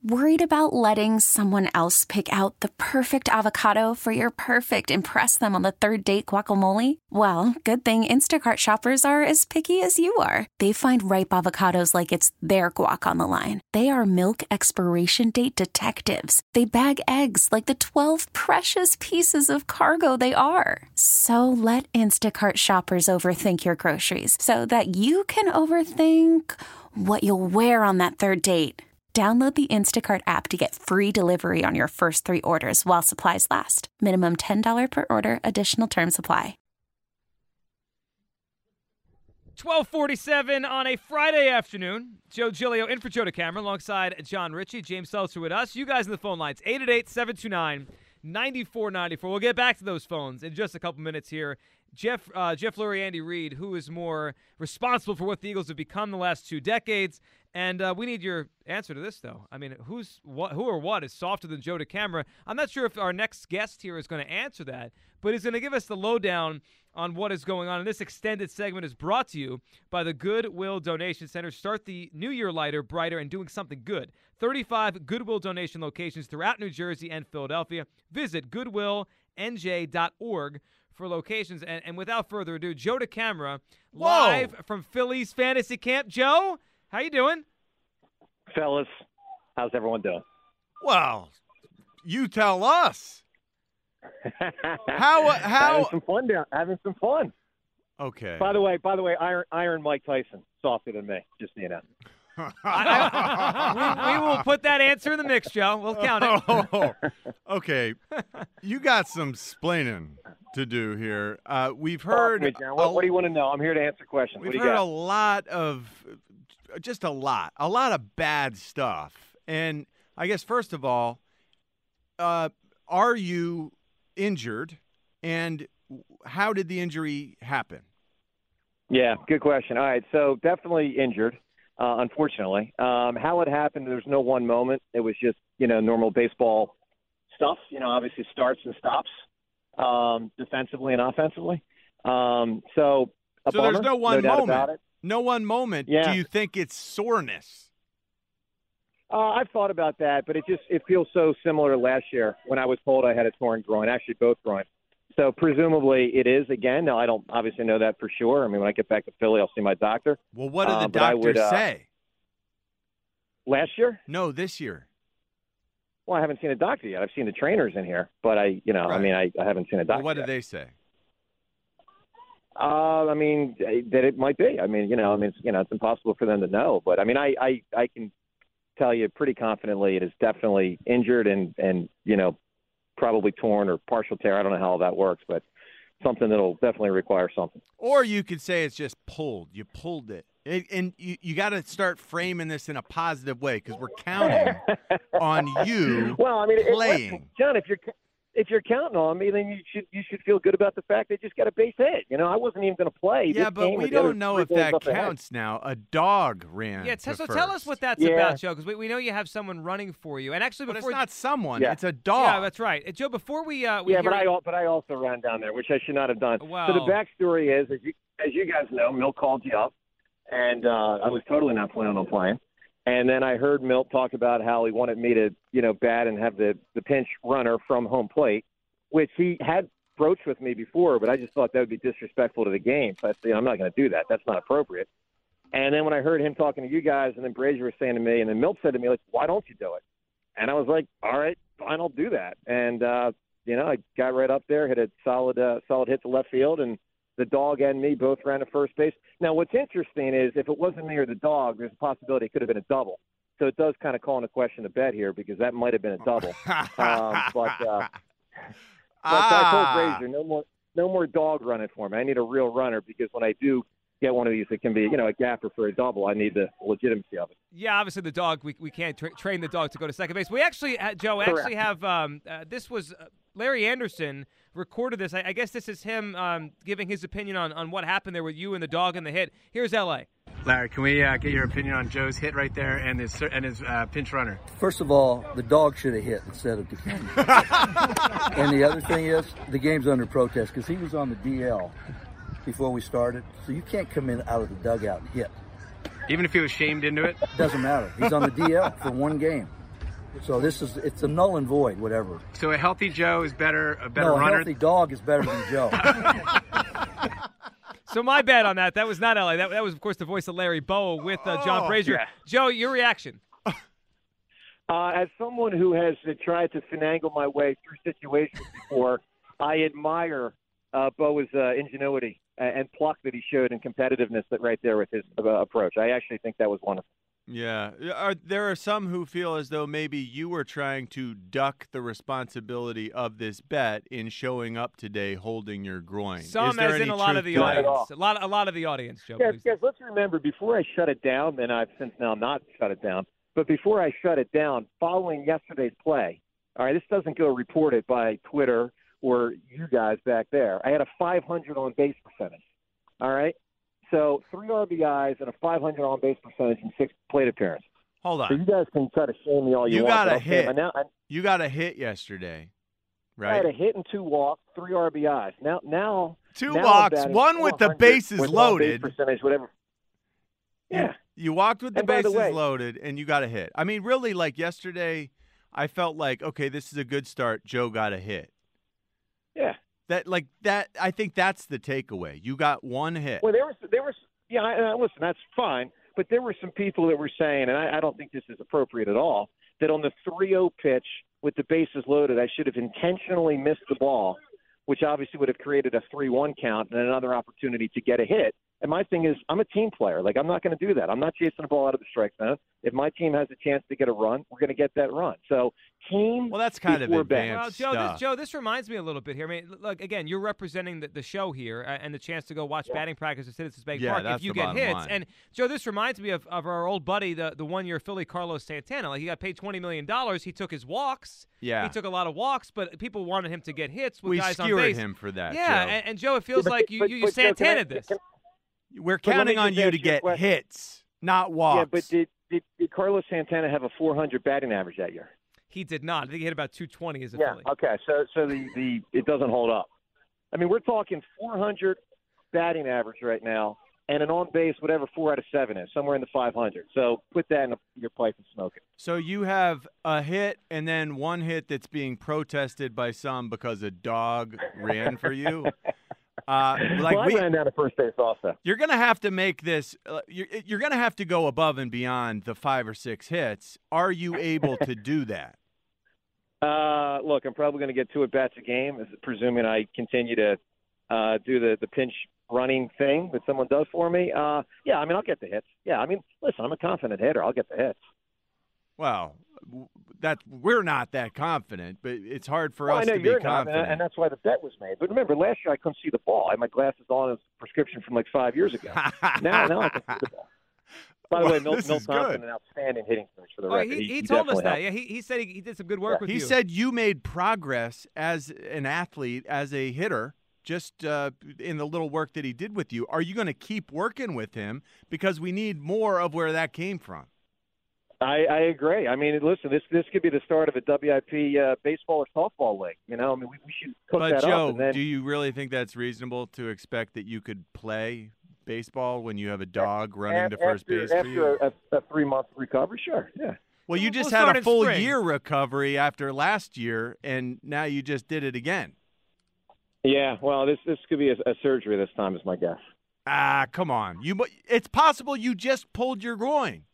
Worried about letting someone else pick out the perfect avocado for your perfect impress them on the third date guacamole? Well, good thing Instacart shoppers are as picky as you are. They find ripe avocados like it's their guac on the line. They are milk expiration date detectives. They bag eggs like the 12 precious pieces of cargo they are. So let Instacart shoppers overthink your groceries so that you can overthink what you'll wear on that third date. Download the Instacart app to get free delivery on your first 3 orders while supplies last. Minimum $10 per order. Additional terms apply. 12:47 on a Friday afternoon. Joe Giglio in for Joe DeCamera alongside John Ritchie. James Seltzer with us. You guys in the phone lines, 888-729-9494. We'll get back to those phones in just a couple minutes here. Jeff Lurie, Andy Reid, who is more responsible for what the Eagles have become the last 2 decades? And we need your answer to this, though. I mean, who or what is softer than Joe DeCamera? I'm not sure if our next guest here is going to answer that, but he's going to give us the lowdown on what is going on. And this extended segment is brought to you by the Goodwill Donation Center. Start the new year lighter, brighter, and doing something good. 35 Goodwill donation locations throughout New Jersey and Philadelphia. Visit goodwillnj.org for locations. And without further ado, Joe DeCamera, live from Phillies Fantasy Camp. Joe, how you doing? Fellas, how's everyone doing? Well, you tell us. How having some fun. Okay. By the way, Iron Mike Tyson, softer than me, just so you know. We will put that answer in the mix, Joe. We'll count it. Okay. You got some splaining to do here. We've heard. What do you want to know? I'm here to answer questions. We've heard a lot of bad stuff. And I guess, first of all, are you injured? And how did the injury happen? Yeah, good question. All right, so definitely injured, unfortunately. How it happened, there's no one moment. It was just, normal baseball stuff, obviously starts and stops defensively and offensively. So there's no one moment. About it. No one moment. Yeah. Do you think it's soreness? I've thought about that, but it feels so similar to last year when I was told I had a torn groin, actually both groins. So presumably it is again. Now, I don't obviously know that for sure. I mean, when I get back to Philly, I'll see my doctor. Well, what did the doctor say? Last year? No, this year. Well, I haven't seen a doctor yet. I've seen the trainers in here, but I haven't seen a doctor. Well, what did yet. they say? That it might be. It's impossible for them to know. But I can tell you pretty confidently it is definitely injured and probably torn or partial tear. I don't know how all that works, but something that'll definitely require something. Or you could say it's just pulled. You pulled it. And you got to start framing this in a positive way because we're counting on you playing. John, if you're counting on me, then you should feel good about the fact they just got a base hit. I wasn't even going to play. Yeah, but we don't know if that counts now. A dog ran. Yeah, so tell us what that's about, Joe, because we know you have someone running for you. And actually, but it's not someone; it's a dog. Yeah, that's right. Joe, before we but I also ran down there, which I should not have done. Well, so the backstory is, as you guys know, Milt called you up, and I was totally not planning on playing. And then I heard Milt talk about how he wanted me to, bat and have the pinch runner from home plate, which he had broached with me before, but I just thought that would be disrespectful to the game. So I said, I'm not going to do that. That's not appropriate. And then when I heard him talking to you guys, and then Brazier was saying to me, and then Milt said to me, why don't you do it? And I was like, all right, fine, I'll do that. And, I got right up there, hit a solid hit to left field, and the dog and me both ran to first base. Now, what's interesting is if it wasn't me or the dog, there's a possibility it could have been a double. So it does kind of call into question the bet here because that might have been a double. But I told Brazier, no more dog running for me. I need a real runner because when I do get one of these, it can be, a gapper for a double. I need the legitimacy of it. Yeah, obviously the dog, we can't train the dog to go to second base. We actually, Joe, have this was Larry Anderson recorded this. I guess this is him giving his opinion on what happened there with you and the dog and the hit. Here's L.A. Larry, can we get your opinion on Joe's hit right there and his pinch runner? First of all, the dog should have hit instead of DeCamera. And the other thing is, the game's under protest because he was on the DL before we started. So you can't come in out of the dugout and hit. Even if he was shamed into it? Doesn't matter. He's on the DL for one game. So it's a null and void, whatever. So a healthy Joe is better, a better No, runner? a healthy dog is better than Joe. So my bet on that was not L.A. That was, of course, the voice of Larry Bowa with John Frazier. yeah. Joe, your reaction? As someone who has tried to finagle my way through situations before, I admire Boa's ingenuity and pluck that he showed and competitiveness that right there with his approach. I actually think that was wonderful. Yeah. There are some who feel as though maybe you were trying to duck the responsibility of this bet in showing up today holding your groin. Some, as in a lot of the audience. A lot of the audience, Joe. Guys, let's remember, before I shut it down, and I've since now not shut it down, but before I shut it down, following yesterday's play, all right, this doesn't go reported by Twitter or you guys back there. I had a 500 on base percentage, all right? So 3 RBIs and a 500 on base percentage in 6 plate appearances. Hold on. So you guys can try to shame me all you want. Got a okay, hit. Now, you got a hit yesterday, right? I had a hit and 2 walks, 3 RBIs. Now 2 now walks, one with the bases with loaded. Base percentage, whatever. Yeah. You walked with the And by the bases way- loaded, and you got a hit. I mean, really, like yesterday, I felt like, okay, this is a good start. Joe got a hit. Yeah. That. I think that's the takeaway. You got 1 hit. Well, there was. Yeah, listen, that's fine. But there were some people that were saying, and I don't think this is appropriate at all, that on the 3-0 pitch with the bases loaded, I should have intentionally missed the ball, which obviously would have created a 3-1 count and another opportunity to get a hit. And my thing is, I'm a team player. Like, I'm not going to do that. I'm not chasing the ball out of the strike zone. If my team has a chance to get a run, we're going to get that run. So, team. Well, that's kind of before bet. advanced Well, stuff. Joe, this reminds me a little bit here. I mean, look, again, you're representing the show here and the chance to go watch batting practice at Citizens Bank Park that's if you the get bottom hits. line. And, Joe, this reminds me of our old buddy, the one-year Philly Carlos Santana. Like, he got paid $20 million. He took his walks. Yeah. He took a lot of walks, but people wanted him to get hits with We guys on skewered base. him for that, Yeah, Joe. and Joe, it feels like you Joe, Santana this. We're But let counting me on just you ask to you a get question. hits, not walks. Yeah, but did Carlos Santana have a 400 batting average that year? He did not. I think he hit about 220 as a Yeah. Philly. Okay. So the it doesn't hold up. I mean, we're talking 400 batting average right now, and an on base, whatever 4 out of 7 is, somewhere in the 500. So put that in your pipe and smoke it. So you have a hit and then 1 hit that's being protested by some because a dog ran for you. I ran down to first base also. You're going to have to make this. You're going to have to go above and beyond the 5 or 6 hits. Are you able to do that? Look, I'm probably going to get 2 at-bats a game, presuming I continue to do the pinch running thing that someone does for me. Yeah, I mean, I'll get the hits. Yeah, I mean, listen, I'm a confident hitter. I'll get the hits. Well, we're not that confident, but it's hard for Well, us I know to be you're confident. not, and that's why the bet was made. But remember, last year I couldn't see the ball. I had my glasses on as a prescription from like 5 years ago. now I can see the ball. By the way, Milt Thompson, an outstanding hitting coach for the record. He told us definitely that. helped. Yeah, he said he did some good work with you. He said you made progress as an athlete, as a hitter, just in the little work that he did with you. Are you going to keep working with him? Because we need more of where that came from. I agree. I mean, listen, this could be the start of a WIP baseball or softball league. You know, I mean, we should cook But, that Joe, up. And then, do you really think that's reasonable to expect that you could play baseball when you have a dog running to first base for you? After a 3-month recovery, sure, yeah. Well, you just We'll had start a in full spring. year recovery after last year, and now you just did it again. Yeah, well, this could be a surgery this time is my guess. Ah, come on. It's possible you just pulled your groin.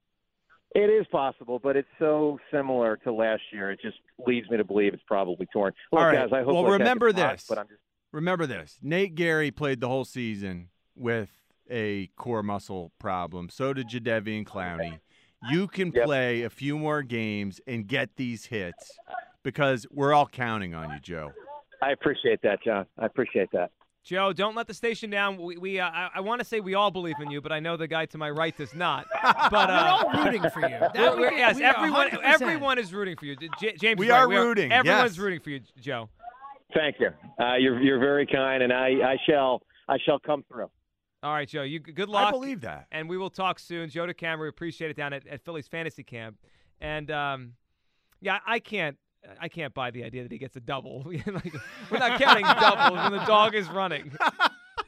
It is possible, but it's so similar to last year. It just leads me to believe it's probably torn. Look, All right. guys, I hope Well, like that remember gets hot, this. but I'm just Remember this. Nate Gary played the whole season with a core muscle problem. So did Jadeveon Clowney. You can play a few more games and get these hits because we're all counting on you, Joe. I appreciate that, John. I appreciate that. Joe, don't let the station down. I want to say we all believe in you, but I know the guy to my right does not. But we're all rooting for you. yes, we are everyone 100%. everyone is rooting for you. James, We is right. are rooting, Everyone's yes. rooting for you, Joe. Thank you. You're very kind, and I shall come through. All right, Joe. You good luck. I believe that. And we will talk soon. Joe DeCamera, appreciate it down at Phillies Fantasy Camp. And yeah, I can't buy the idea that he gets a double. Like, we're not counting doubles when the dog is running.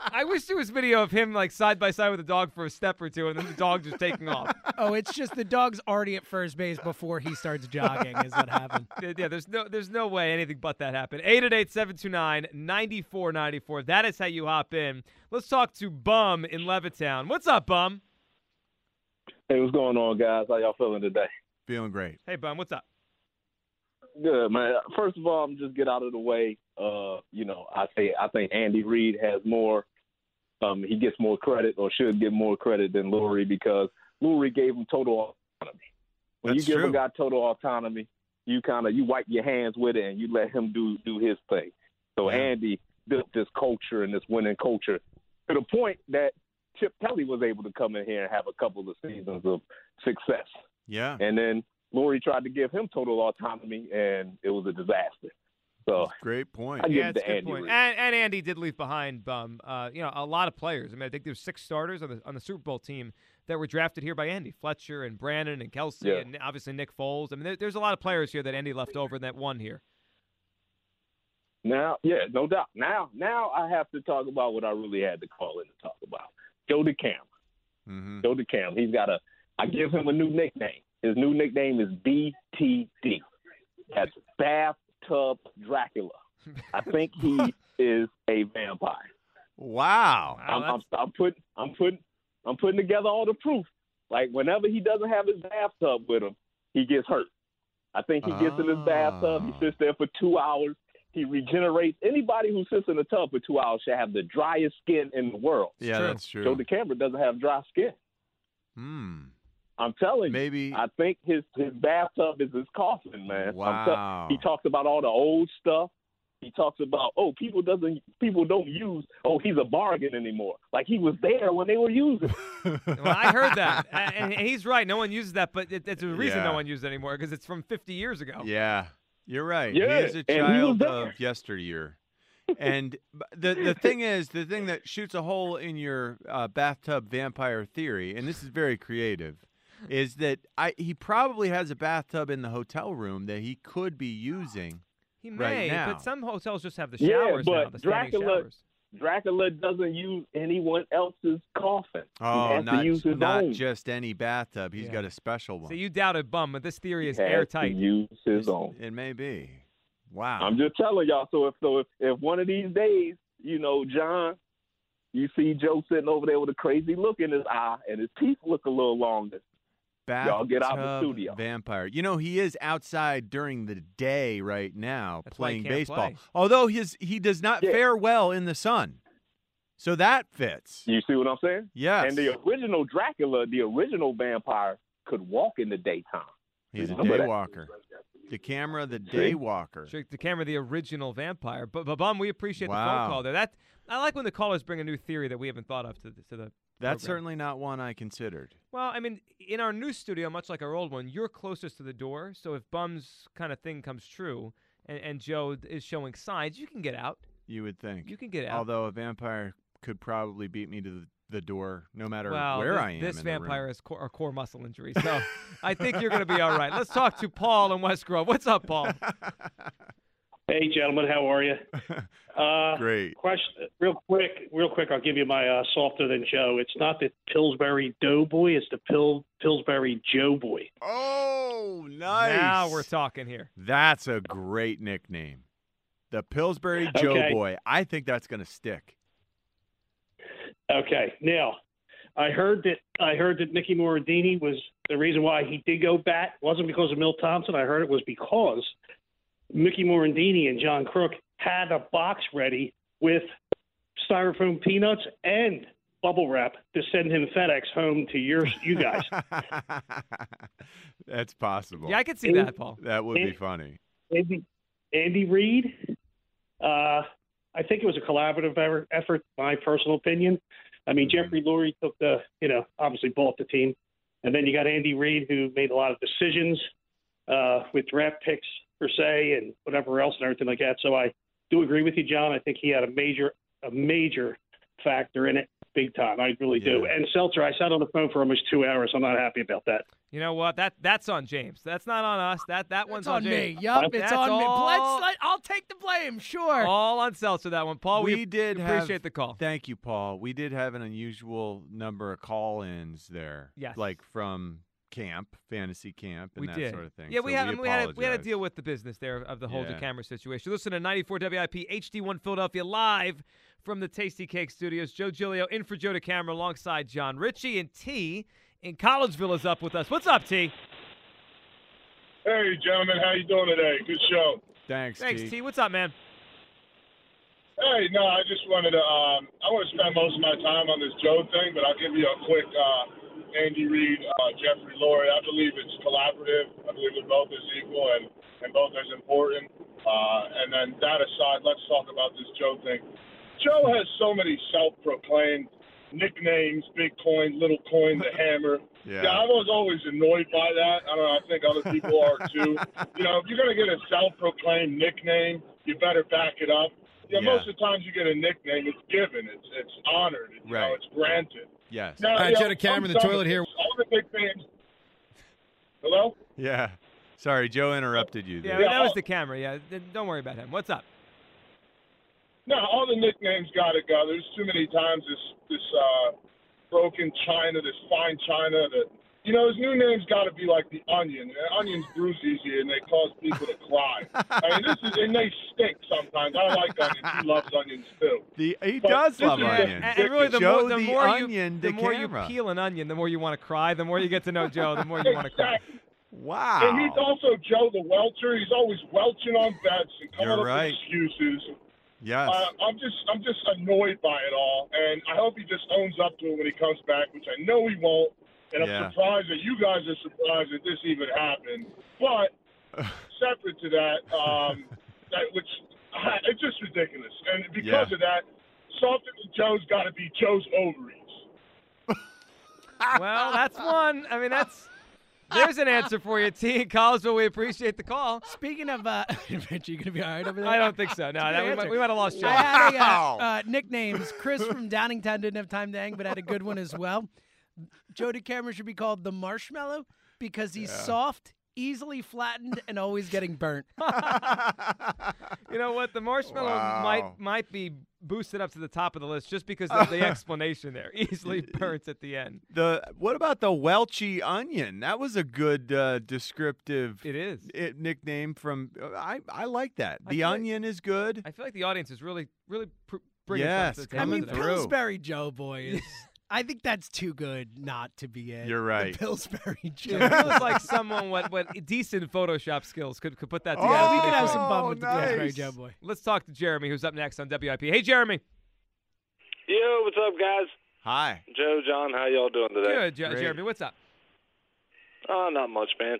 I wish there was video of him like side by side with the dog for a step or two, and then the dog just taking off. Oh, it's just the dog's already at first base before he starts jogging is what happened. Yeah, there's no way anything but that happened. 888-729-9494. That is how you hop in. Let's talk to Bum in Levittown. What's up, Bum? Hey, what's going on, guys? How y'all feeling today? Feeling great. Hey, Bum, what's up? Good, man. First of all, I'm just get out of the way. I think Andy Reid has more. He gets more credit, or should get more credit than Lurie, because Lurie gave him total autonomy. When That's you give true. a guy total autonomy, you wipe your hands with it and you let him do his thing. So Yeah. Andy built this culture and this winning culture to the point that Chip Kelly was able to come in here and have a couple of seasons of success. Yeah. And then Lurie tried to give him total autonomy, and it was a disaster. So Great point. I give Yeah, it that's to a good Andy point. Reid. And Andy did leave behind, Bum, a lot of players. I mean, I think there's 6 starters on the Super Bowl team that were drafted here by Andy. Fletcher and Brandon and Kelsey Yeah. and obviously Nick Foles. I mean, there's a lot of players here that Andy left over that won here. Now, yeah, no doubt. Now I have to talk about what I really had to call in to talk about. Joe DeCamara. Mm-hmm. Joe DeCamara. I give him a new nickname. His new nickname is BTD. That's Bathtub Dracula. I think he is a vampire. Wow. I'm putting together all the proof. Like, whenever he doesn't have his bathtub with him, he gets hurt. I think he gets in his bathtub. He sits there for 2 hours. He regenerates. Anybody who sits in the tub for 2 hours should have the driest skin in the world. Yeah, true. that's true. Joe DeCamara doesn't have dry skin. I'm telling you. Maybe. I think his bathtub is his coffin, man. Wow. He talks about all the old stuff. He talks about, people don't use, he's a bargain anymore. Like, he was there when they were using it. Well, I heard that, and he's right. No one uses that, but it's a reason Yeah. no one uses it anymore because it's from 50 years ago. Yeah, you're right. Yeah, He is a and he was child there. of yesteryear. And the thing is, the thing that shoots a hole in your bathtub vampire theory, and this is very creative, is that he probably has a bathtub in the hotel room that he could be using. He Right may, now. but some hotels just have the Yeah, showers now, but the standing showers. Dracula doesn't use anyone else's coffin. Oh, he has to use his not own. just any bathtub. He's Yeah. got a special one. So you doubted Bum, but this theory He is has airtight. to use his own. It may be. Wow. I'm just telling y'all. So if one of these days, John, you see Joe sitting over there with a crazy look in his eye and his teeth look a little longer, y'all get out the Bathtub studio. Vampire. He is outside during the day right now That's why he playing can't baseball. play. Although he does not Yeah. fare well in the sun. So that fits. You see what I'm saying? Yes. And the original Dracula, the original vampire, could walk in the daytime. He's a Remember that? daywalker. DeCamara, the daywalker. Trick the camera, the original vampire. But Bum, we appreciate the Wow. phone call there. I like when the callers bring a new theory that we haven't thought of to the That's program. certainly not one I considered. Well, I mean, in our new studio, much like our old one, you're closest to the door. So if Bum's kind of thing comes true and Joe is showing signs, you can get out. You would think. You can get out. Although a vampire could probably beat me to the door no matter well, where this, I am. this in the room. vampire has a core muscle injury. So I think you're going to be all right. Let's talk to Paul in West Grove. What's up, Paul? Hey, gentlemen, how are you? Great. Question, real quick. I'll give you my softer than Joe. It's not the Pillsbury Doughboy; it's the Pillsbury Joe Boy. Oh, nice. Now we're talking here. That's a great nickname. The Pillsbury Joe Okay. Boy. I think that's going to stick. Okay, now I heard that Nicky Morandini was the reason why he did go bat. It wasn't because of Milt Thompson. I heard it was because Mickey Morandini and John Crook had a box ready with styrofoam peanuts and bubble wrap to send him FedEx home to you guys. That's possible. Yeah, I could see that, Paul. That would be funny. Andy Reid, I think it was a collaborative effort, my personal opinion. I mean, Jeffrey Lurie took obviously bought the team. And then you got Andy Reid, who made a lot of decisions with draft picks, per se, and whatever else and everything like that. So I do agree with you, John. I think he had a major factor in it. big time. I really do. Yeah. And Seltzer, I sat on the phone for almost 2 hours. I'm not happy about that. You know what? That's on James. That's not on us. That one's It's on James. me. Yup, it's That's on me. all- I'll take the blame. Sure. All on Seltzer, that one. Paul, we did appreciate the call. Thank you, Paul. We did have an unusual number of call-ins there. Yes. Like from camp, fantasy camp, and We that did. sort of thing. Yeah, So we had to apologize. deal with the business there of the whole Yeah. camera situation. Listen to 94 WIP HD1 Philadelphia live from the Tasty Cake Studios. Joe Giglio in for Joe DeCamera alongside John Ritchie, and T in Collegeville is up with us. What's up, T? Hey, gentlemen, how you doing today? Good show. Thanks, T. What's up, man? Hey, no, I just wanted to. I want to spend most of my time on this Joe thing, but I'll give you a quick Andy Reid, Jeffrey Lurie. I believe it's collaborative. I believe they're both as equal and both as important. And then that aside, let's talk about this Joe thing. Joe has so many self-proclaimed nicknames: Big Coin, Little Coin, the Hammer. Yeah. I was always annoyed by that. I don't know. I think other people are too. You know, if you're going to get a self-proclaimed nickname, you better back it up. You know, Yeah. most of the times you get a nickname, it's given, it's honored, you know, it's granted. Yes. Now, All right, you know, Joe DeCamera, I'm the done toilet with here. this. All the nicknames. Hello? Yeah. Sorry, Joe interrupted you Yeah, there. that was the camera. Yeah, don't worry about him. What's up? No, all the nicknames got to go. There's too many times this broken china, this fine china. You know, his new name's got to be like the Onion. Onions bruise easy, and they cause people to cry. I mean, and they stink sometimes. I like onions. He loves onions too. He But does this love is onions. And really, the Joe more, the the more Onion you, the more you DeCamera. peel an onion, the more you want to cry. The more you get to know Joe, the more you want to cry. Exactly. Wow. And he's also Joe the Welcher. He's always welching on bets and coming You're up right. with excuses. Yes. I'm just annoyed by it all, and I hope he just owns up to it when he comes back, which I know he won't. And Yeah. I'm surprised that you guys are surprised that this even happened. But separate to that, it's just ridiculous. And because of that, something with Joe's got to be Joe's ovaries. Well, that's one. I mean, there's an answer for you, T. In Collegeville, we appreciate the call. Speaking of, Rich, you gonna be all right over there? I don't think so. No, we might have lost Joe. I had nicknames. Chris from Downingtown didn't have time to hang, but had a good one as well. Joe DeCamera should be called the Marshmallow because he's soft, easily flattened, and always getting burnt. You know what? The marshmallow Wow. might be boosted up to the top of the list just because of the explanation there. Easily burnt at the end. What about the Welchy Onion? That was a good descriptive It is. nickname from. I like that. I The feel like- Onsman is good. I feel like the audience is really bringing Yes, something to the I table mean, today. through. Pillsbury Joe boy is. I think that's too good not to be it. You're right. The Pillsbury Joe. It feels like someone what decent Photoshop skills could put that together. Yeah, we Oh, could have some fun oh, with the nice. Pillsbury Joe boy. Let's talk to Jeremy, who's up next on WIP. Hey, Jeremy. Yo, what's up, guys? Hi. Joe, John, how y'all doing today? Good, Great. Jeremy. What's up? Oh, not much, man.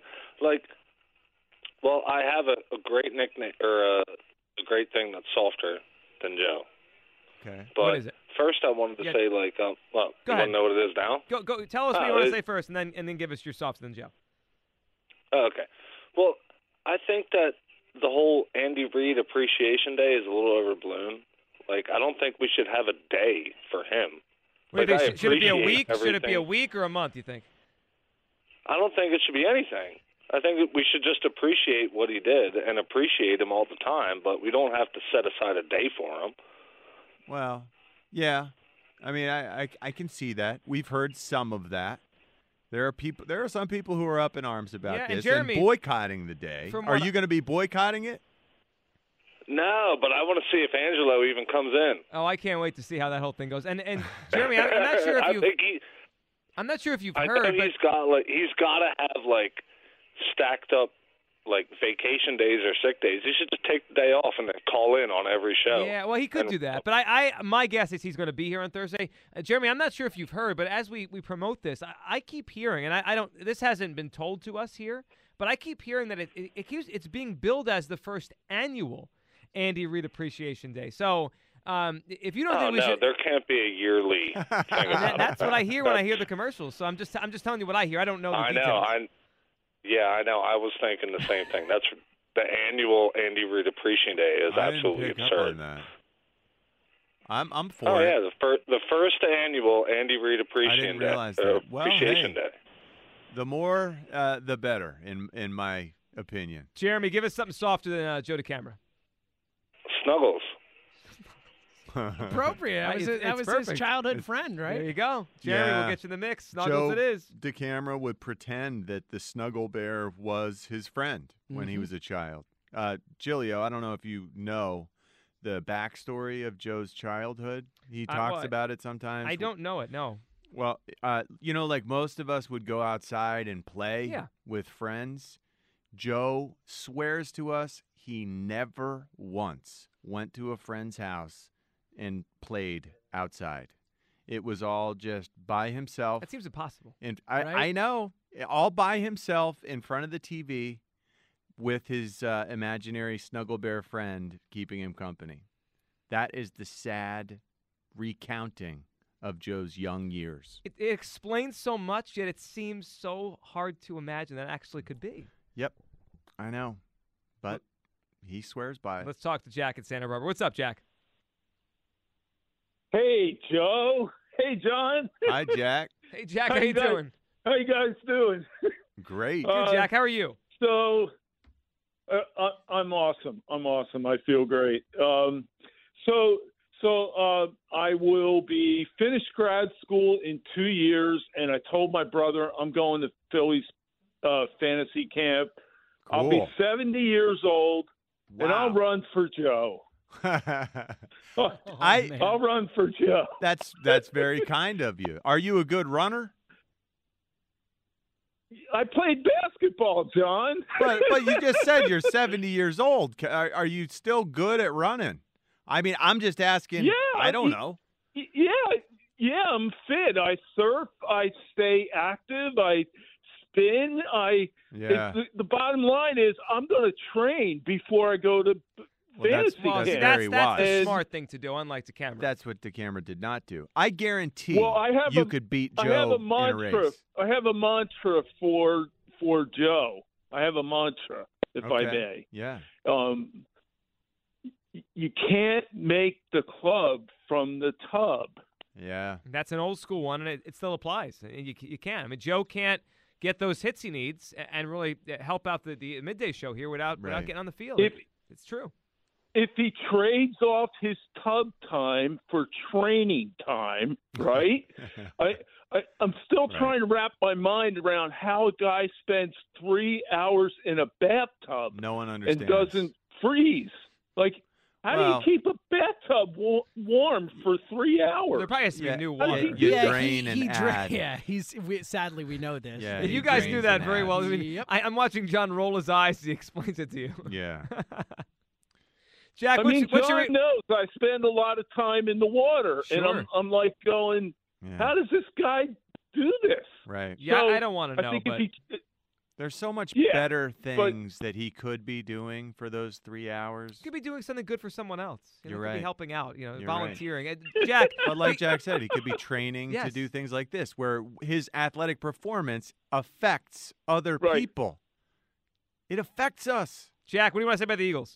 I have a great nickname or a great thing that's softer than Joe. Okay. But What is it? first, I wanted to Yeah. say, you Go want ahead. to know what it is now? Go. Tell us what you want to it- say first, and then give us your softer than Joe. Oh, okay. Well, I think that the whole Andy Reid Appreciation Day is a little overblown. I don't think we should have a day for him. What do you I think? Should it be a appreciate week? Should it be a everything. week or a month? You think? I don't think it should be anything. I think that we should just appreciate what he did and appreciate him all the time, but we don't have to set aside a day for him. Well, yeah. I mean, I can see that. We've heard some of that. There are some people who are up in arms about Yeah, and this Jeremy, and boycotting the day. from Are what you going to be boycotting it? No, but I want to see if Angelo even comes in. Oh, I can't wait to see how that whole thing goes. And Jeremy, I'm not sure if I you've. think I'm not sure if you've I heard, know but he's got to have stacked up vacation days or sick days. He should just take the day off and then call in on every show. yeah, well, he could do that. But my guess is he's going to be here on Thursday. Jeremy, I'm not sure if you've heard, but as we promote this, I keep hearing, and I don't. This hasn't been told to us here, but I keep hearing that it's being billed as the first annual Andy Reid Appreciation Day. So if you don't think we should, there can't be a yearly thing. that's what I hear when I hear the commercials. So I'm just telling you what I hear. I don't know the details. I know. I was thinking the same thing. That's the annual Andy Reid Appreciation Day is I didn't absolutely pick up absurd. on that. I'm for Oh it. yeah, the first annual Andy Reid I Appreciation didn't realize Day. that. Well, Appreciation hey. Day. The more, the better, in my opinion. Jeremy, give us something softer than Joe DeCamera. Snuggles. Appropriate. That was, that was his childhood friend, right? There you go. Jeremy, we'll get you in the mix. Snuggles Joe it is. DeCamera would pretend that the Snuggle Bear was his friend when he was a child. Gilio, I don't know if you know the backstory of Joe's childhood. He talks about it sometimes. I don't know it, no. Well, like most of us would go outside and play with friends. Joe swears to us he never once went to a friend's house and played outside. It was all just by himself. That seems impossible. And Right? I know, all by himself in front of the TV with his imaginary Snuggle Bear friend keeping him company. That is the sad recounting of Joe's young years. It explains so much, yet it seems so hard to imagine that actually could be. Yep, I know, but he swears by it. Let's talk to Jack in Santa Barbara. What's up, Jack? Hey, Joe. Hey, John. Hi, Jack. Hey, Jack. How you doing? How you guys doing? Great. Good, Jack. How are you? So, I'm awesome. I'm awesome. I feel great. So I will be finished grad school in 2 years, and I told my brother I'm going to Phillies fantasy camp. Cool. I'll be 70 years old, and I'll run for Joe. I'll run for Joe. That's very kind of you. Are you a good runner? I played basketball, John. But you just said you're 70 years old. Are you still good at running? I mean, I'm just asking. Yeah, I don't know. Yeah, I'm fit. I surf. I stay active. I spin. The bottom line is I'm going to train before I go to fantasy camp. Very that's wise. the smart thing to do, unlike DeCamera. That's what DeCamera did not do. I guarantee you could beat Joe I have a in a mantra. race. I have a mantra for Joe. I have a mantra, if I may. Yeah. You can't make the club from the tub. Yeah. That's an old school one, and it still applies. You can. I mean, Joe can't get those hits he needs and really help out the midday show here without getting on the field. It's true. If he trades off his tub time for training time, right? I'm still trying to wrap my mind around how a guy spends 3 hours in a bathtub No one understands. and doesn't freeze. Like, how do you keep a bathtub warm for 3 hours? There probably has to be new water. You drain and add. Sadly, we know this. Yeah, you guys knew that very well. I mean, Yep. I'm watching John roll his eyes as he explains it to you. Yeah. Jack, I what's mean, your John knows I spend a lot of time in the water, and Sure. I'm like going, how does this guy do this? Right. Yeah, So, I don't want to know, I think but if he, There's so much Yeah, better things that he could be doing for those 3 hours. he could be doing something good for someone else. You're He could right. be helping out, You're right. volunteering. And Jack, But like Jack said, he could be training to Yes. do things like this, where his athletic performance affects other people. It affects us. Jack, what do you want to say about the Eagles?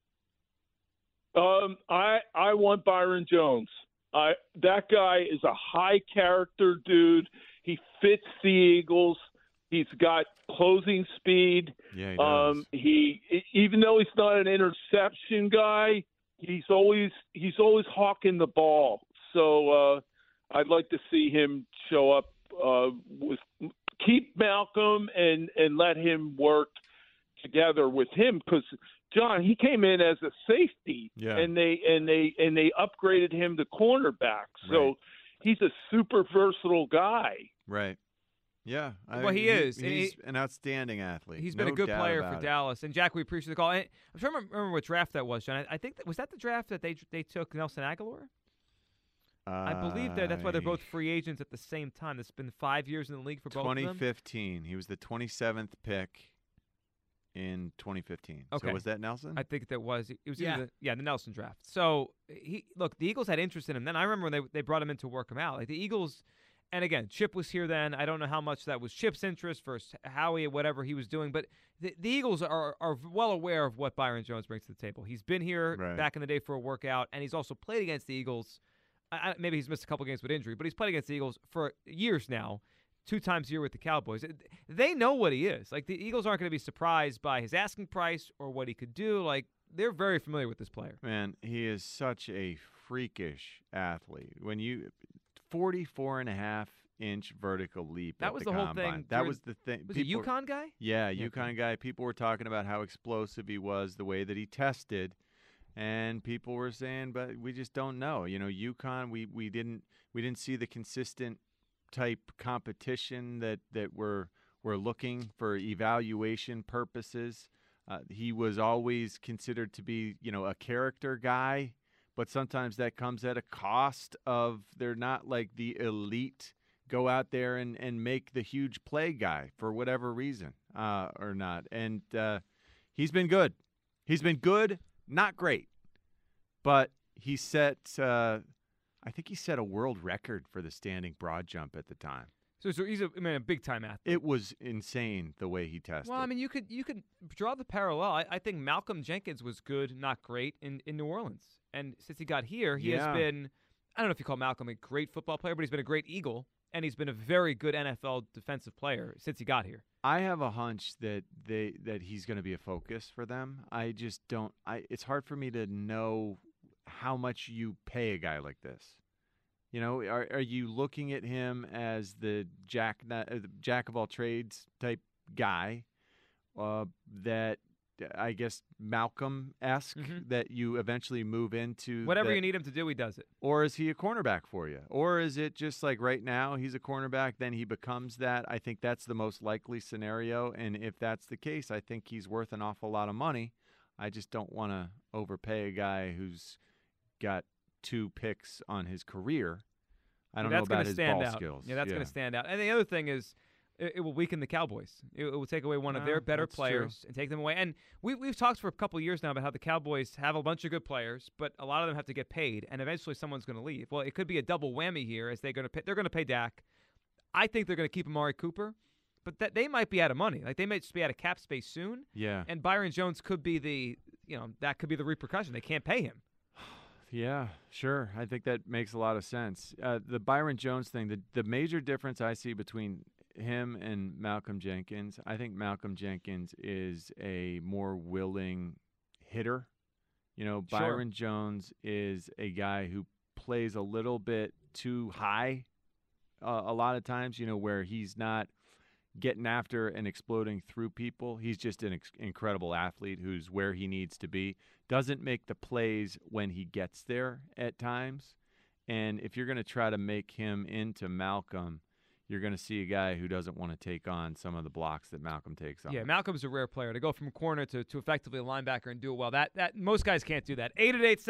I want Byron Jones. That guy is a high character dude. He fits the Eagles. He's got closing speed. Yeah, he does. He even though he's not an interception guy, he's always hawking the ball. So I'd like to see him show up keep Malcolm and let him work together with him, because John, he came in as a safety, and they upgraded him to cornerback. So he's a super versatral guy. Right. Yeah. He is. He's an outstanding athlete. He's been No a good doubt player about for it. Dallas. And Jack, we appreciate the call. And I'm trying to remember what draft that was, John. I think was that the draft that they took Nelson Aguilar? I believe that's why they're both free agents at the same time. It's been 5 years in the league for both of them. 2015. He was the 27th pick in 2015. Okay. So was that Nelson? I think that was. It was either the Nelson draft. So the Eagles had interest in him. Then I remember when they brought him in to work him out. Like the Eagles, And again, Chip was here then. I don't know how much that was Chip's interest versus Howie, whatever he was doing. But the Eagles are well aware of what Byron Jones brings to the table. He's been here back in the day for a workout, and he's also played against the Eagles. Maybe he's missed a couple games with injury, but he's played against the Eagles for years now, 2 times a year with the Cowboys. They know what he is. Like, the Eagles aren't going to be surprised by his asking price or what he could do. Like, they're very familiar with this player. Man, he is such a freakish athlete. When you 44.5-inch vertical leap. That was the combine. whole thing. That was the thing. Was he a UConn guy? Yeah, UConn guy. People were talking about how explosive he was, the way that he tested, and people were saying, but we just don't know. You know, UConn, we didn't see the consistent type competition that we're looking for evaluation purposes. He was always considered to be, a character guy. But sometimes that comes at a cost of they're not like the elite go out there and make the huge play guy for whatever reason or not. And he's been good. He's been good, not great. But he set, I think he set a world record for the standing broad jump at the time. So he's a big-time athlete. It was insane the way he tested. Well, I mean, you could draw the parallel. I think Malcolm Jenkins was good, not great, in New Orleans. And since he got here, he has been, I don't know if you call Malcolm a great football player, but he's been a great Eagle, and he's been a very good NFL defensive player since he got here. I have a hunch that he's going to be a focus for them. I just don't – it's hard for me to know how much you pay a guy like this. You know, are you looking at him as the jack of all trades type guy that – I guess Malcolm-esque that you eventually move into. Whatever you need him to do, he does it. Or is he a cornerback for you? Or is it just like right now he's a cornerback, then he becomes that? I think that's the most likely scenario. And if that's the case, I think he's worth an awful lot of money. I just don't want to overpay a guy who's got 2 picks on his career. I don't know about his ball skills. Yeah, that's going to stand out. And the other thing is, it will weaken the Cowboys. It will take away one of their better players and take them away. And we've talked for a couple of years now about how the Cowboys have a bunch of good players, but a lot of them have to get paid, and eventually someone's going to leave. Well, it could be a double whammy here as they're going to pay Dak. I think they're going to keep Amari Cooper, but that they might be out of money. Like, they might just be out of cap space soon. Yeah. And Byron Jones could be that could be the repercussion. They can't pay him. Yeah, sure. I think that makes a lot of sense. The Byron Jones thing, the major difference I see between him and Malcolm Jenkins, I think Malcolm Jenkins is a more willing hitter. Byron Jones is a guy who plays a little bit too high a lot of times, where he's not getting after and exploding through people. He's just an incredible athlete who's where he needs to be. Doesn't make the plays when he gets there at times. And if you're going to try to make him into Malcolm, you're going to see a guy who doesn't want to take on some of the blocks that Malcolm takes on. Yeah, Malcolm's a rare player to go from corner to effectively a linebacker and do it well. That most guys can't do that.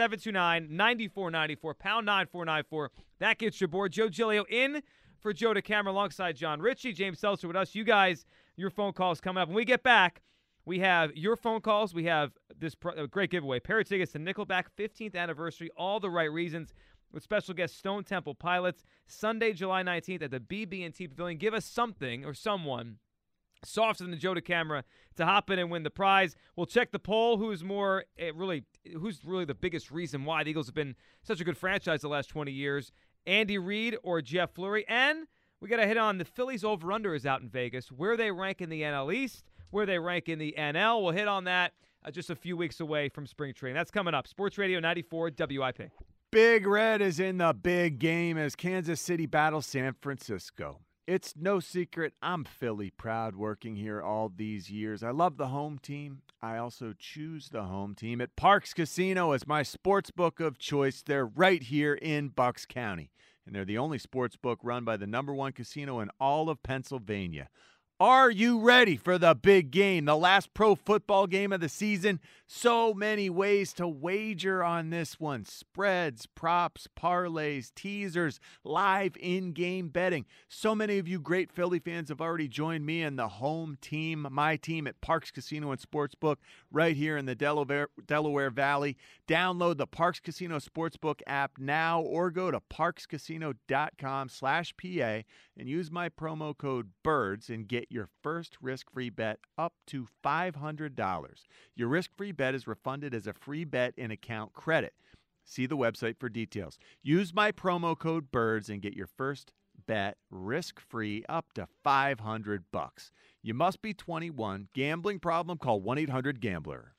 888-729-9494, pound 9494. That gets your board. Joe Giglio in for Joe DeCamara alongside John Ritchie. James Seltzer with us. You guys, your phone calls coming up. When we get back, we have your phone calls. We have this great giveaway. Pair of tickets to Nickelback 15th anniversary. All the right reasons. With special guest Stone Temple Pilots, Sunday, July 19th at the BB&T Pavilion. Give us something or someone softer than the Joe DeCamara to hop in and win the prize. We'll check the poll. Who's really the biggest reason why the Eagles have been such a good franchise the last 20 years? Andy Reid or Jeff Fleury? And we got to hit on the Phillies over-under is out in Vegas. Where they rank in the NL East, where they rank in the NL. We'll hit on that just a few weeks away from spring training. That's coming up. Sports Radio 94 WIP. Big Red is in the big game as Kansas City battles San Francisco. It's no secret I'm Philly proud working here all these years. I love the home team. I also choose the home team at Parx Casino as my sports book of choice. They're right here in Bucks County, and they're the only sports book run by the #1 casino in all of Pennsylvania. Are you ready for the big game, the last pro football game of the season? So many ways to wager on this one. Spreads, props, parlays, teasers, live in-game betting. So many of you great Philly fans have already joined me and the home team, my team at Parx Casino and Sportsbook right here in the Delaware Valley. Download the Parx Casino Sportsbook app now or go to parxcasino.com/PA and use my promo code BIRDS and get your first risk-free bet up to $500. Your risk-free bet is refunded as a free bet in account credit. See the website for details. Use my promo code BIRDS and get your first bet risk-free up to $500. You must be 21. Gambling problem? Call 1-800-GAMBLER.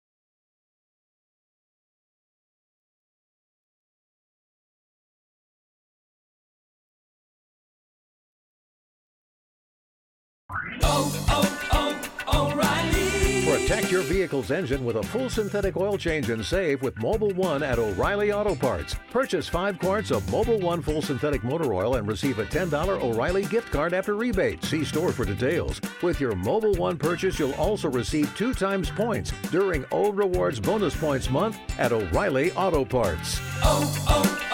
O'Reilly. Protect your vehicle's engine with a full synthetic oil change and save with Mobil 1 at O'Reilly Auto Parts. Purchase 5 quarts of Mobil 1 full synthetic motor oil and receive a $10 O'Reilly gift card after rebate. See store for details. With your Mobil 1 purchase, you'll also receive 2 times points during O Rewards Bonus Points Month at O'Reilly Auto Parts.